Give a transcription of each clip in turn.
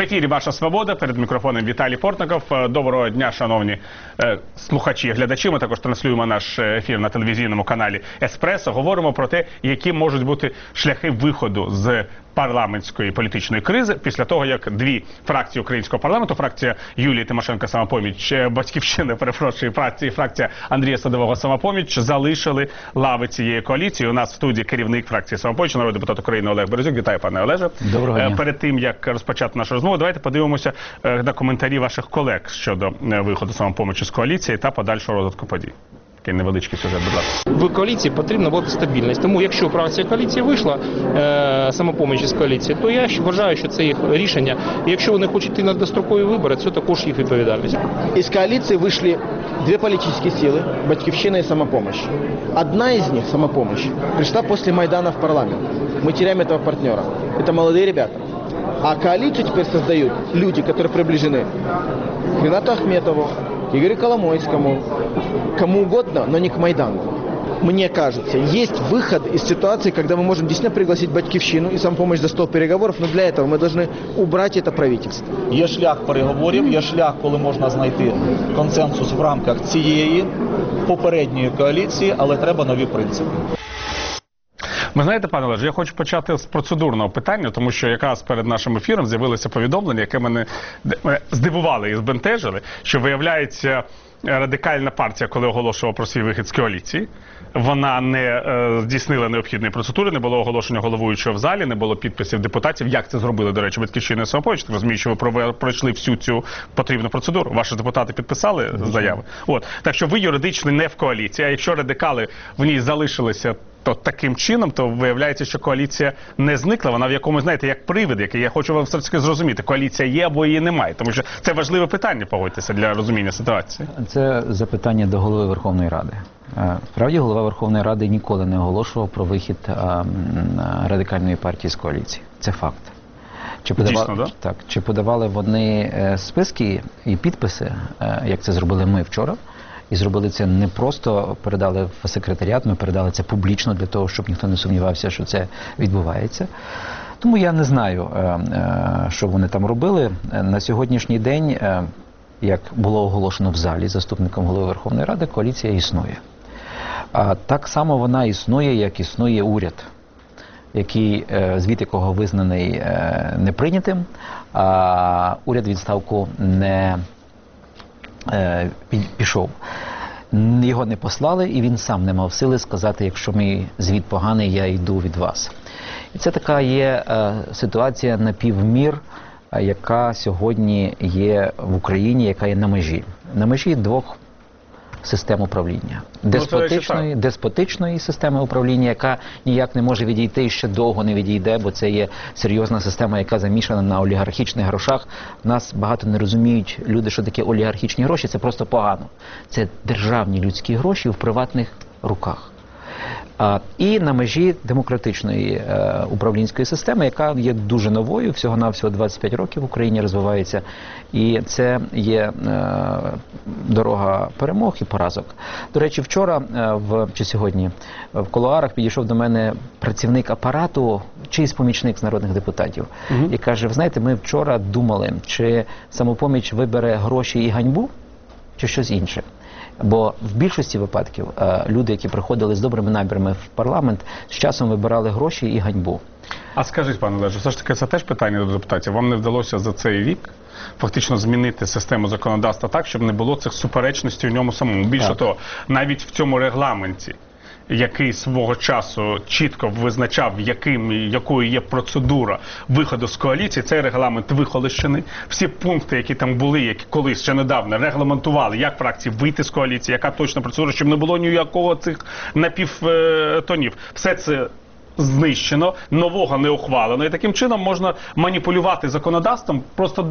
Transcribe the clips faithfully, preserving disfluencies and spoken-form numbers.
ефірі «Ваша свобода», перед мікрофоном Віталій Портников. Доброго дня, шановні е, слухачі і глядачі. Ми також транслюємо наш ефір на телевізійному каналі «Еспресо». Говоримо про те, які можуть бути шляхи виходу з парламентської політичної кризи після того, як дві фракції українського парламенту, фракція Юлії Тимошенко «Самопоміч», Батьківщина, перепрошую, фракція, фракція Андрія Садового «Самопоміч» залишили лави цієї коаліції. У нас в студії керівник фракції «Самопоміч», народний депутат України Олег Березюк. Вітаю, пане Олеже. Доброго дня. Перед тим, як розпочати нашу розмову, давайте подивимося на коментарі ваших колег щодо виходу «Самопомочі» з коаліції та подальшого розвитку подій. Такий невеличкий сюжет, будь ласка. В коаліції потрібна бути стабільність. Тому якщо фракція коаліції вийшла, е, «Самопоміч» з коаліції, то я вважаю, що це їх рішення. І якщо вони хочуть йти на дострокові вибори, це також їх відповідальність. Из коалиции вышли две политические силы, «Батьківщина» и «Самопомощь». Одна из них, «Самопомощь», пришла после Майдана в парламент. Мы теряем этого партнера. Это молодые ребята. А коалицию теперь создают люди, которые приближены к Ринату Ахметову, Игорю Коломойскому, кому угодно, но не к Майдану. Мне кажется, есть выход из ситуации, когда мы можем действительно пригласить «Батьківщину» и «Самопомощь» за стол переговоров, но для этого мы должны убрать это правительство. Є шлях переговорів, є шлях, коли можна знайти консенсус в рамках цієї попередньої коаліції, але треба нові принципи. Ви знаєте, пане Олеже, я хочу почати з процедурного питання, тому що якраз перед нашим ефіром з'явилося повідомлення, яке мене здивували і збентежили, що, виявляється, Радикальна партія, коли оголошувала про свій вихід з коаліції, вона не е, здійснила необхідної процедури, не було оголошення головуючого в залі, не було підписів депутатів. Як це зробили, до речі, Батьківщина і «Самопоміч»? Так розумію, що ви пройшли всю цю потрібну процедуру. Ваші депутати підписали заяви. От. Так що ви юридично не в коаліції, а якщо радикали в ній залишилися то таким чином, то виявляється, що коаліція не зникла, вона в якомусь, знаєте, як привид, який я хочу вам все-таки зрозуміти, коаліція є або її немає, тому що це важливе питання, погодьтеся, для розуміння ситуації. Це запитання до голови Верховної Ради. Справді, голова Верховної Ради ніколи не оголошував про вихід а, Радикальної партії з коаліції. Це факт. Чи подавали, Дійсно, да? Так, чи подавали вони списки і підписи, як це зробили ми вчора, і зробили це не просто передали в секретаріат, ми передали це публічно для того, щоб ніхто не сумнівався, що це відбувається. Тому я не знаю, що вони там робили. На сьогоднішній день, як було оголошено в залі заступником голови Верховної Ради, коаліція існує. А так само вона існує, як існує уряд, який, звіт якого визнаний неприйнятим, а уряд відставку не пішов. Його не послали, і він сам не мав сили сказати, якщо мій звіт поганий, я йду від вас. І це така є е, ситуація напівмір, е, яка сьогодні є в Україні, яка є на межі. На межі двох систем управління. Деспотичної, деспотичної системи управління, яка ніяк не може відійти і ще довго не відійде, бо це є серйозна система, яка замішана на олігархічних грошах. Нас багато не розуміють люди, що таке олігархічні гроші, це просто погано. Це державні людські гроші в приватних руках. А, і на межі демократичної е, управлінської системи, яка є дуже новою, всього-навсього двадцять п'ять років в Україні розвивається, і це є е, дорога перемог і поразок. До речі, вчора, е, в, чи сьогодні, в кулуарах підійшов до мене працівник апарату, чийсь помічник з народних депутатів, угу. і каже, ви знаєте, ми вчора думали, чи «Самопоміч» вибере гроші і ганьбу, чи щось інше. Бо в більшості випадків люди, які приходили з добрими намірами в парламент, з часом вибирали гроші і ганьбу. А скажіть, пане Олеже, все ж таки це теж питання до депутатів. Вам не вдалося за цей рік фактично змінити систему законодавства так, щоб не було цих суперечностей у ньому самому? Більше так. того, навіть в цьому регламенті, який свого часу чітко визначав, яким, якою є процедура виходу з коаліції, цей регламент вихолощений. Всі пункти, які там були, які колись ще недавно регламентували, як фракції вийти з коаліції, яка точна процедура, щоб не було ніякого цих напівтонів. Все це знищено, нового не ухвалено. І таким чином можна маніпулювати законодавством просто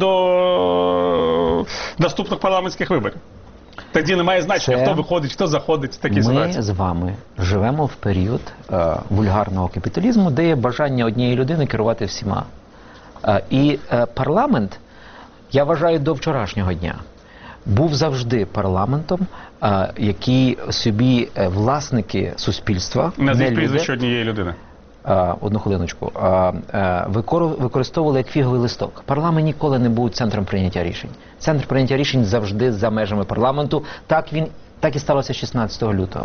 до наступних парламентських виборів. Тоді немає значення, це... хто виходить, хто заходить в такі Ми ситуації. Ми з вами живемо в період е, вульгарного капіталізму, де є бажання однієї людини керувати всіма. Е, і е, парламент, я вважаю, до вчорашнього дня, був завжди парламентом, е, який собі е, власники суспільства, Назвіть не прізвище люди, однієї людини. А, одну хвилиночку. А, а, викор- використовували як фіговий листок. Парламент ніколи не був центром прийняття рішень. Центр прийняття рішень завжди за межами парламенту. Так він, так і сталося шістнадцятого лютого.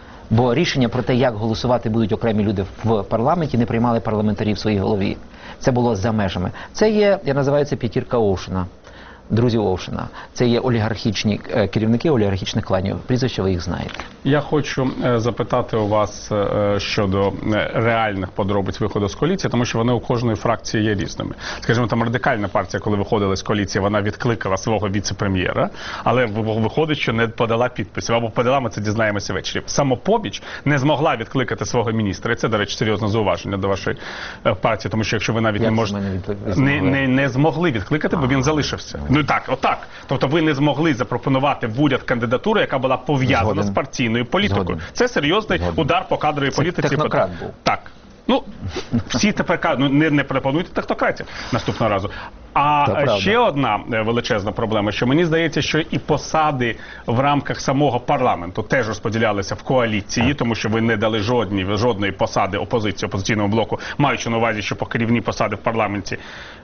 Бо рішення про те, як голосувати будуть окремі люди в парламенті, не приймали парламентарі в своїй голові. Це було за межами. Це є, я називаю це п'ятірка Оушена. Друзів Оушена. Це є олігархічні е, керівники олігархічних кланів. Прізвища ви їх знаєте. Я хочу е, запитати у вас е, щодо е, реальних подробиць виходу з коаліції, тому що вони у кожної фракції є різними. Скажімо, там Радикальна партія, коли виходила з коаліції, вона відкликала свого віце-прем'єра, але в- виходить, що не подала підписів. Або подала, ми це дізнаємося ввечері. Самопоміч не змогла відкликати свого міністра. І це, до речі, серйозне зауваження до вашої е, партії, тому що якщо ви навіть Як не це можете... мене відкликали? Не, Змогли? не, не змогли відкликати, бо він залишився. Ну так, отак. Тобто ви не змогли запропонувати в уряд кандидатуру, яка була пов'язана Згоден. з партійною політикою. Згоден. Це серйозний Згоден. удар по кадровій Це політиці. технократ був. Так. Ну, всі тепер кажуть, ну не, не пропонуйте технократів наступного разу. А Це правда. ще одна е, величезна проблема, що мені здається, що і посади в рамках самого парламенту теж розподілялися в коаліції, тому що ви не дали жодні, жодної посади опозиції, опозиційному блоку, маючи на увазі, що покерівні посади в парламенті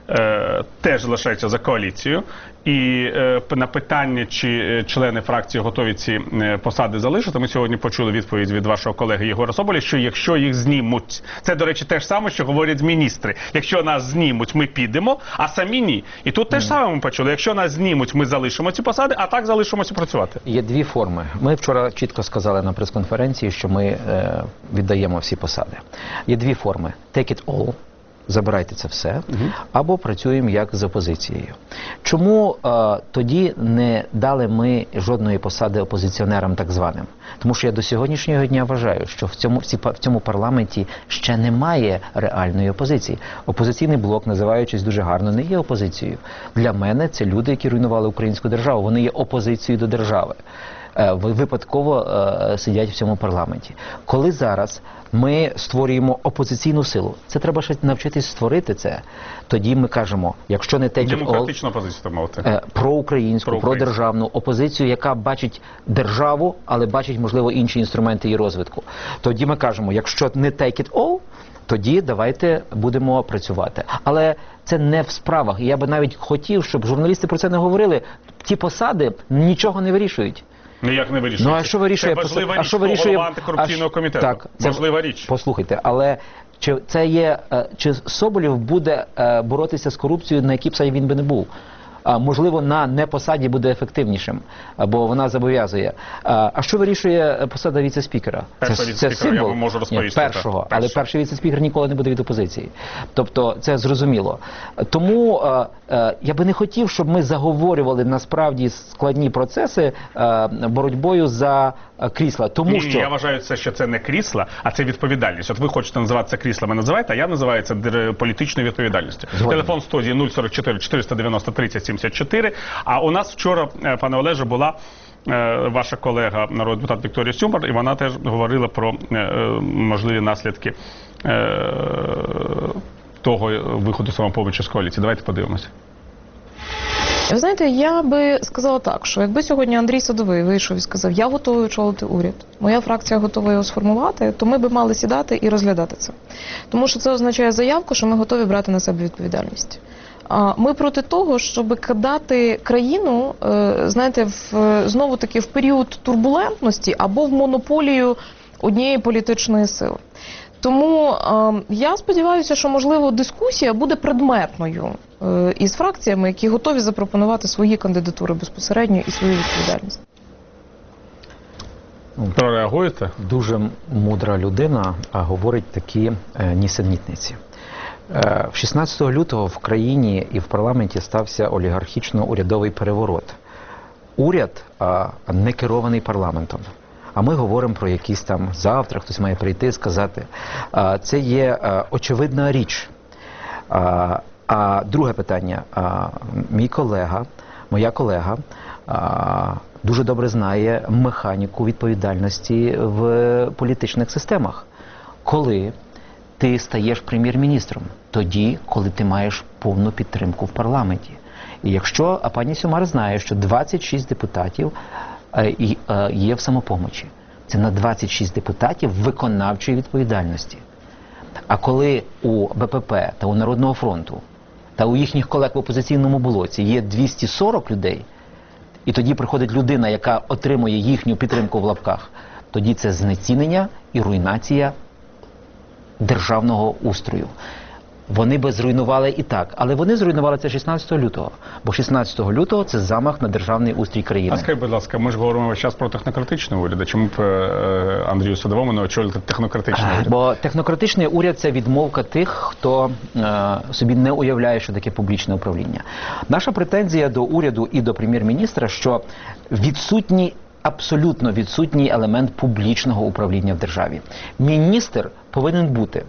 е, теж залишаються за коаліцією. І е, на питання, чи е, члени фракції готові ці е, посади залишити, ми сьогодні почули відповідь від вашого колеги Єгора Соболя, що якщо їх знімуть, це, до речі, те ж саме, що говорять міністри. Якщо нас знімуть, ми підемо, а самі ні. І тут те ж саме ми почули. Якщо нас знімуть, ми залишимо ці посади, а так залишимося працювати. Є дві форми. Ми вчора чітко сказали на прес-конференції, що ми е, віддаємо всі посади. Є дві форми. Take it all. Забирайте це все, або працюємо як з опозицією. Чому е, тоді не дали ми жодної посади опозиціонерам так званим? Тому що я до сьогоднішнього дня вважаю, що в цьому, в ці- в цьому парламенті ще немає реальної опозиції. Опозиційний блок, називаючись дуже гарно, не є опозицією. Для мене це люди, які руйнували українську державу. Вони є опозицією до держави. Е, ви- Випадково е, сидять в цьому парламенті. Коли зараз ми створюємо опозиційну силу, це треба ще навчитись створити це. Тоді ми кажемо, якщо не take it all, Демократична опозиція, так мовити. е, проукраїнську, Проукраїнську. продержавну опозицію, яка бачить державу, але бачить, можливо, інші інструменти її розвитку. Тоді ми кажемо, якщо не take it all, тоді давайте будемо працювати. Але це не в справах. І я би навіть хотів, щоб журналісти про це не говорили. Ті посади нічого не вирішують. Ніяк не вирішує. Ну а що вирішує Це важлива а річ, що хто вирішує голова антикорупційного а що- комітету. Так, це важлива річ. Послухайте, але чи це є е, чи Соболєв буде е, боротися з корупцією, на якій б він би не був? А, можливо, на непосаді буде ефективнішим, а, бо вона зобов'язує. А, а що вирішує посада віце-спікера? Першого це, віце-спікера, це символ. я вам можу розповісти, Ні, першого, так. але Першого. перший віце-спікер ніколи не буде від опозиції. Тобто це зрозуміло. Тому е, е, я би не хотів, щоб ми заговорювали насправді складні процеси е, боротьбою за е, крісла. Тому Ні, що я вважаю, це, що це не крісла, а це відповідальність. От ви хочете називати це кріслами, називайте, а я називаю це дер- політичною відповідальністю. Згоден. Телефон студії нуль сорок чотири чотириста дев'яносто тридцять сімдесят чотири. А у нас вчора, е, пане Олеже, була е, ваша колега, народний депутат Вікторія Сюмар, і вона теж говорила про е, е, можливі наслідки е, того виходу самопомочі з коаліції. Давайте подивимося. Ви знаєте, я би сказала так, що якби сьогодні Андрій Садовий вийшов і сказав, я готовий очолити уряд, моя фракція готова його сформувати, то ми би мали сідати і розглядати це. Тому що це означає заявку, що ми готові брати на себе відповідальність. А ми проти того, щоб кидати країну, е, знаєте, в, знову таки в період турбулентності або в монополію однієї політичної сили. Тому е, я сподіваюся, що, можливо, дискусія буде предметною е, із фракціями, які готові запропонувати свої кандидатури безпосередньо і свою відповідальність. Прореагуєте? дуже мудра людина а говорить такі е, нісенітниці. Е, шістнадцятого лютого в країні і в парламенті стався олігархічно-урядовий переворот. Уряд а, не керований парламентом. А ми говоримо про якісь там завтра, хтось має прийти і сказати. А, це є а, очевидна річ. А, а друге питання. А, мій колега, моя колега а, дуже добре знає механіку відповідальності в політичних системах. Коли ти стаєш прем'єр-міністром, тоді, коли ти маєш повну підтримку в парламенті. І якщо, а пані Сюмар знає, що двадцять шість депутатів е, і, е, є в самопомочі. Це на двадцять шість депутатів виконавчої відповідальності. А коли у Б П П та у Народного фронту та у їхніх колег в опозиційному блоці є двісті сорок людей, і тоді приходить людина, яка отримує їхню підтримку в лапках, тоді це знецінення і руйнація державного устрою. Вони би зруйнували і так, але вони зруйнували це шістнадцятого лютого, бо шістнадцятого лютого це замах на державний устрій країни. А скажіть, будь ласка, ми ж говоримо зараз про технократичний уряд, а чому б е, Андрію Садовому не очолити технократичний уряд? Бо технократичний уряд – це відмовка тих, хто е, собі не уявляє, що таке публічне управління. Наша претензія до уряду і до прем'єр-міністра, що відсутній, абсолютно відсутній елемент публічного управління в державі. Міністр повинен бути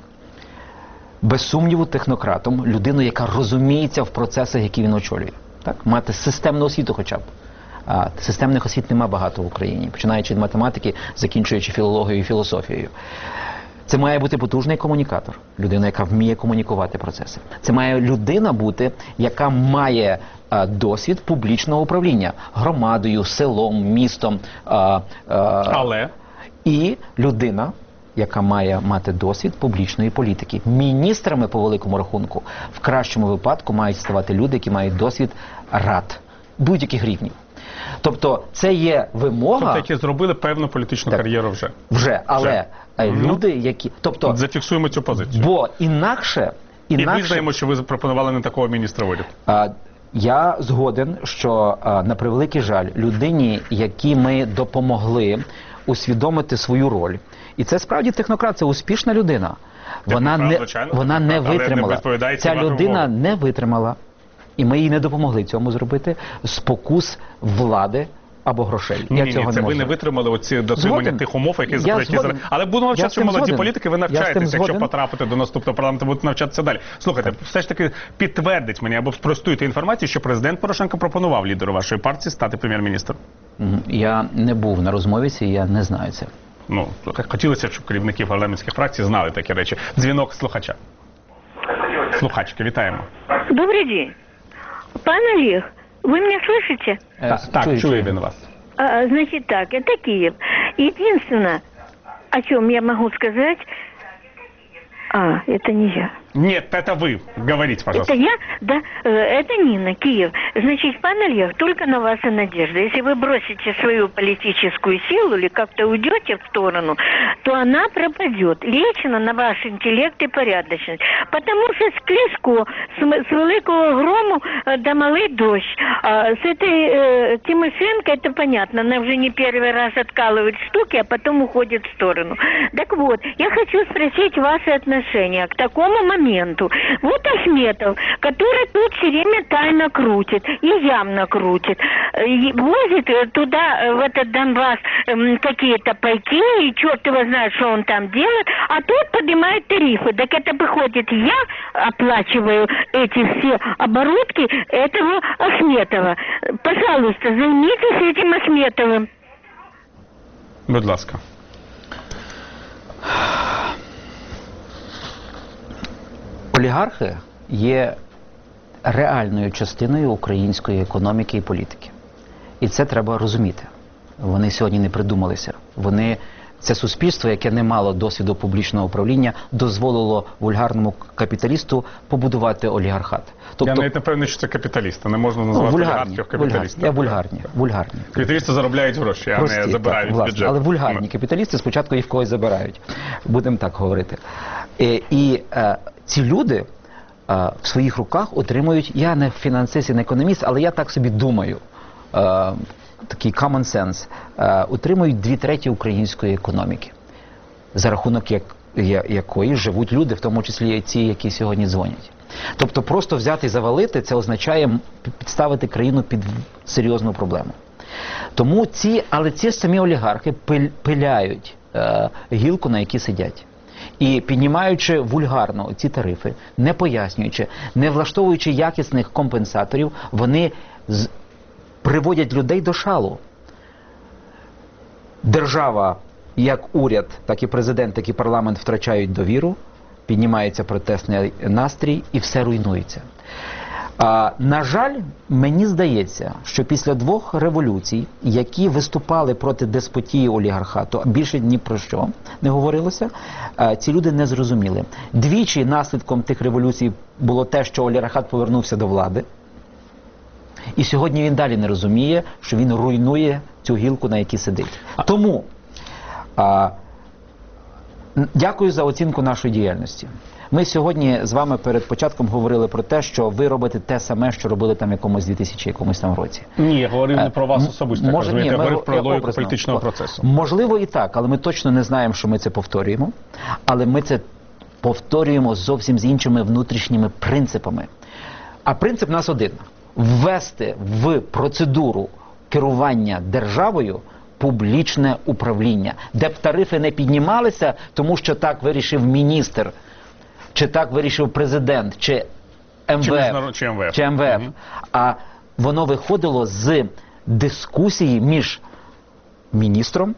без сумніву технократом, людиною, яка розуміється в процесах, які він очолює. Так? Мати системну освіту хоча б. А системних освіт нема багато в Україні, починаючи від математики, закінчуючи філологією і філософією. Це має бути потужний комунікатор, людина, яка вміє комунікувати процеси. Це має людина бути, яка має а, досвід публічного управління громадою, селом, містом. А, а, Але? І людина, яка має мати досвід публічної політики. Міністрами, по великому рахунку, в кращому випадку мають ставати люди, які мають досвід рад будь-яких рівнів. Тобто це є вимога... Тобто, які зробили певну політичну Так. кар'єру вже. Вже, але Вже. люди, які... Тобто, зафіксуємо цю позицію. бо інакше... І інакше... визнаємо, що ви запропонували не такого міністра уряду. А, я згоден, що, а, на превеликий жаль, людині, якій ми допомогли усвідомити свою роль, і це справді технократ, це успішна людина. Вона Технократ, не, звичайно, вона не технократ, але не витримала. відповідає Ця вашим людина умовам. не витримала, і ми їй не допомогли цьому зробити, спокус влади або грошей. Ні, я ні, цього ні, це не ви можу. не витримали оці дотримання Згоден. тих умов, які Я запровадять згоден. зараз. Але буду Я навчати, з що тим молоді згоден. політики, ви Я з тим навчаєтесь. Якщо згоден. потрапите до наступного парламенту, будете навчатися далі. Слухайте, все ж таки підтвердить мені або спростуйте інформацію, що президент Порошенко пропонував лідеру вашої партії стати прем'єр-міністром. Мгм. Я не був на розмові цій, я не знаю це. Ну, хотілося б, щоб керівники парламентських фракцій знали такі речі. Дзвінок слухача. Слухачки, вітаємо. Добрый день. Пан Олег, вы меня слышите? Е, Так, так, чую, чує чую. він вас. А, значит так, это Киев. Единственное, о чем я могу сказать... А, это не я. Нет, это вы. Говорите, пожалуйста. Это я? Да, э, это Нина, Киев. Значит, пан Олег, только на вас и надежда. Если вы бросите свою политическую силу или как-то уйдете в сторону, то она пропадет. Лично на ваш интеллект и порядочность. Потому что с Клешко, с, м- с великого грому э, до малый дождь. А с этой э, Тимошенко, это понятно, она уже не первый раз откалывает штуки, а потом уходит в сторону. Так вот, я хочу спросить ваши отношения к такому моменту. Вот Ахметов, который тут все время тайно крутит и явно крутит. Э, и возит э, туда, э, в этот Донбасс, эм, какие-то пайки, и черт его знает, что он там делает, а тут поднимает тарифы. Так это выходит, я оплачиваю эти все оборудки этого Ахметова. Пожалуйста, займитесь этим Ахметовым. Будь ласка. Олігархи є реальною частиною української економіки і політики. І це треба розуміти. Вони сьогодні не придумалися. Вони, це суспільство, яке не мало досвіду публічного управління, дозволило вульгарному капіталісту побудувати олігархат. Я навіть не певний, що це капіталісти. Не можна назвати вульгарні, олігархів вульгарні, капіталістами. я вульгарні, вульгарні. Капіталісти заробляють гроші, а Прості, не забирають так, власне, бюджет. але вульгарні капіталісти спочатку їх в когось забирають. Будемо так говорити. І, і е, ці люди е, в своїх руках отримують, я не фінансист і не економіст, але я так собі думаю, е, такий common sense, е, отримують дві треті української економіки, за рахунок як, я, якої живуть люди, в тому числі і ці, які сьогодні дзвонять. Тобто просто взяти і завалити, це означає підставити країну під серйозну проблему. Тому ці, але ці самі олігархи пиль, пиляють е, гілку, на якій сидять. І піднімаючи вульгарно ці тарифи, не пояснюючи, не влаштовуючи якісних компенсаторів, вони з, приводять людей до шалу. Держава, як уряд, так і президент, так і парламент втрачають довіру, піднімається протестний настрій і все руйнується. А, на жаль, мені здається, що після двох революцій, які виступали проти деспотії олігархату, більше ні про що не говорилося, а, ці люди не зрозуміли. Двічі наслідком тих революцій було те, що олігархат повернувся до влади. І сьогодні він далі не розуміє, що він руйнує цю гілку, на якій сидить. Тому а, дякую за оцінку нашої діяльності. Ми сьогодні з вами перед початком говорили про те, що ви робите те саме, що робили там якомусь дві тисячі якомусь там році. Ні, я говорив не про вас особисто, я, Може, ні, я ми, говорив про я логіку образно. політичного процесу. Можливо і так, але ми точно не знаємо, що ми це повторюємо. Але ми це повторюємо зовсім з іншими внутрішніми принципами. А принцип у нас один – ввести в процедуру керування державою публічне управління, де б тарифи не піднімалися, тому що так вирішив міністр, чи так вирішив президент, чи ем ве еф, Чи міжнарод- чи ем ве еф. чи ем ве еф. Мгм. А воно виходило з дискусії між міністром,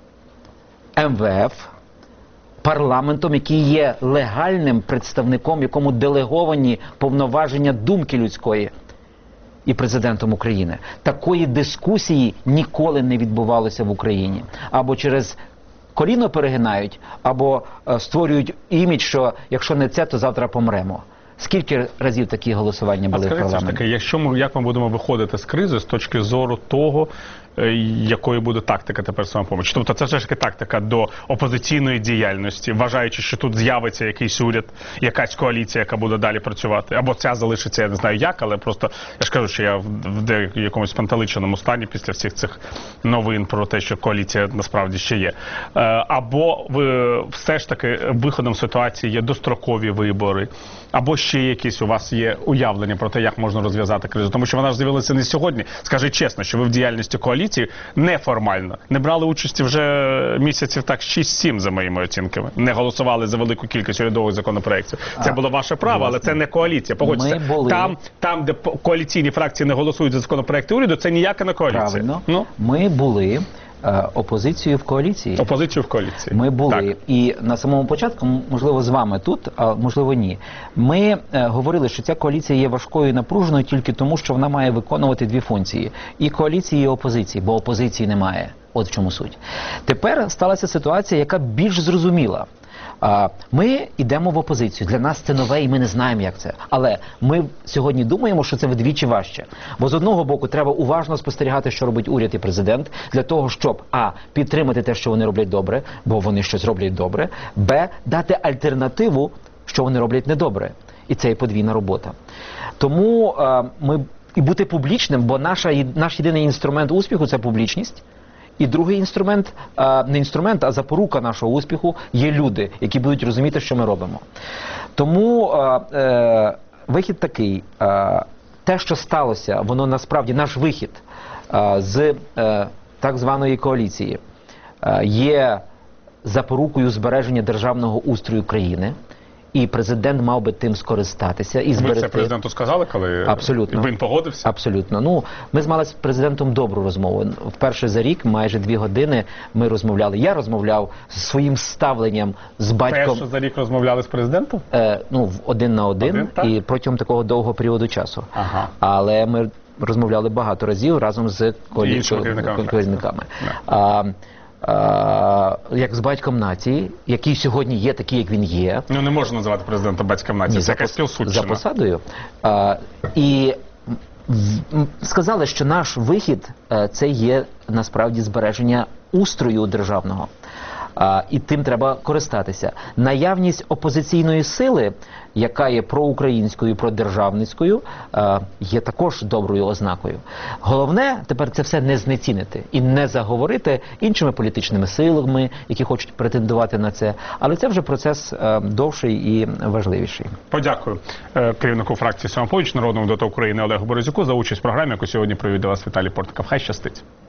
ем ве еф, парламентом, який є легальним представником, якому делеговані повноваження думки людської, і президентом України. Такої дискусії ніколи не відбувалося в Україні. Або через коліно перегинають, або е, створюють імідж, що якщо не це, то завтра помремо. Скільки разів такі голосування А були в скажіть, все ж парламенті? таки, якщо ми, як ми будемо виходити з кризи з точки зору того, е, якою буде тактика тепер самопомочі? Тобто це все ж таки тактика до опозиційної діяльності, вважаючи, що тут з'явиться якийсь уряд, якась коаліція, яка буде далі працювати, або ця залишиться, я не знаю як, але просто, я ж кажу, що я в, в де- якомусь спантеличеному стані після всіх цих новин про те, що коаліція насправді ще є. Е, або ви все ж таки виходом з ситуації є дострокові вибори, або ще якісь у вас є уявлення про те, як можна розв'язати кризу. Тому що вона ж з'явилася не сьогодні. Скажіть чесно, що ви в діяльності коаліції неформально не брали участі вже місяців так шість-сім, за моїми оцінками. Не голосували за велику кількість урядових законопроєктів. Це А, було ваше право, але це не коаліція. Погодьтеся. Ми були- Там, там, де по- коаліційні фракції не голосують за законопроекти уряду, це ніяка не коаліція. Правильно. Ну, Ми були е, опозицією в коаліції. опозицію в коаліції. Ми були. Так. І на самому початку, м, можливо, з вами тут, а можливо, ні. Ми е, говорили, що ця коаліція є важкою і напруженою тільки тому, що вона має виконувати дві функції. І коаліції, і опозиції, бо опозиції немає. От в чому суть. Тепер сталася ситуація, яка більш зрозуміла. А, Ми йдемо в опозицію. Для нас це нове і ми не знаємо, як це. Але ми сьогодні думаємо, що це вдвічі важче. Бо з одного боку треба уважно спостерігати, що робить уряд і президент, для того, щоб а. підтримати те, що вони роблять добре, бо вони щось роблять добре, б. дати альтернативу, що вони роблять недобре. І це є подвійна робота. Тому а, ми і бути публічним, бо наша, є- наш єдиний інструмент успіху – це публічність. І другий інструмент, а, не інструмент, а запорука нашого успіху є люди, які будуть розуміти, що ми робимо. Тому а, е, вихід такий. А, те, що сталося, воно насправді наш вихід а, з е, так званої коаліції а, є запорукою збереження державного устрою країни. І президент мав би тим скористатися і Ви зберегти. це президенту сказали, коли Абсолютно. він погодився? Абсолютно. Ну, ми з мали з президентом добру розмову. Вперше за рік, майже дві години, ми розмовляли. Я розмовляв зі своїм ставленням з батьком. Перше за рік розмовляли з президентом? Е, ну, в один на один, Один, так? і протягом такого довгого періоду часу. Ага. Але ми розмовляли багато разів разом з колі... Іншими керівниками керівниками. фракції. А, а, як з батьком нації, який сьогодні є такий, як він є. Ну, не можна називати президента батьком нації. Це за, якась пос- співсудчина. за посадою. А, і в- м, сказали, що наш вихід е, це є насправді збереження устрою державного. А, і тим треба користатися. Наявність опозиційної сили, яка є проукраїнською, продержавницькою, е, є також доброю ознакою. Головне тепер це все не знецінити і не заговорити іншими політичними силами, які хочуть претендувати на це. Але це вже процес е, довший і важливіший. Подякую е, керівнику фракції «Самопоміч», народному депутату України Олегу Березюку за участь в програмі, яку сьогодні провів для вас Віталій Портников. Хай щастить.